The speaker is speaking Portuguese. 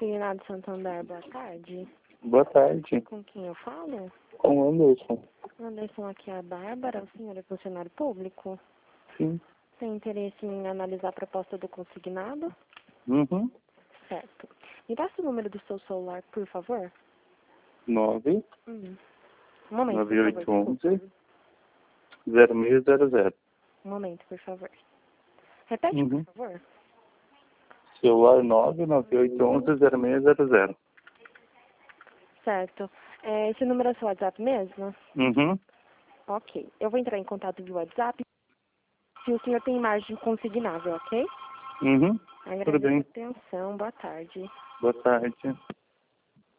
Consignado Santander, boa tarde. Boa tarde. Com quem eu falo? Com o Anderson. Anderson, aqui é a Bárbara, o senhor é funcionário público? Sim. Tem interesse em analisar a proposta do consignado? Uhum. Certo. Me passa o número do seu celular, por favor? 9 Um momento, por favor. 9811 0600. Um momento, por favor. Repete, Uhum. por favor. Celular 99811 0600. Certo. Esse número é seu WhatsApp mesmo? Uhum. Ok. Eu vou entrar em contato via WhatsApp se o senhor tem margem consignável, ok? Uhum. Tudo Agradeço a bem. atenção. Boa tarde. Boa tarde.